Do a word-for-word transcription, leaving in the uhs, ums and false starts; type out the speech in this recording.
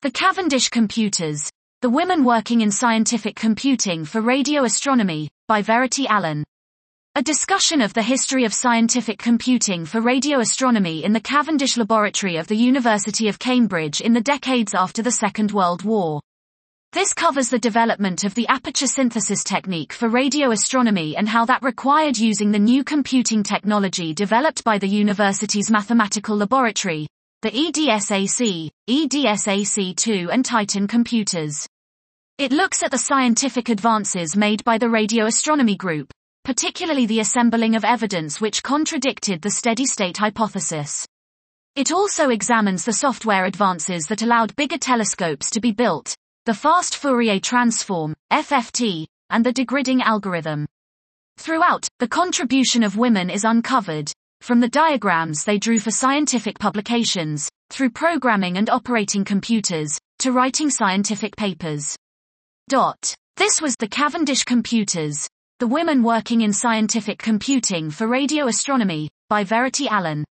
The Cavendish Computers. The Women Working in Scientific Computing for Radio Astronomy, by Verity Allen. A discussion of the history of scientific computing for radio astronomy in the Cavendish Laboratory of the University of Cambridge in the decades after the Second World War. This covers the development of the aperture synthesis technique for radio astronomy and how that required using the new computing technology developed by the university's mathematical laboratory, the E D S A C, E D S A C two and Titan computers. It looks at the scientific advances made by the radio astronomy group, particularly the assembling of evidence which contradicted the steady-state hypothesis. It also examines the software advances that allowed bigger telescopes to be built, the fast Fourier transform, F F T, and the degridding algorithm. Throughout, the contribution of women is uncovered, from the diagrams they drew for scientific publications, through programming and operating computers, to writing scientific papers. Dot. This was the Cavendish Computers. The Women Working in Scientific Computing for Radio Astronomy, by Verity Allen.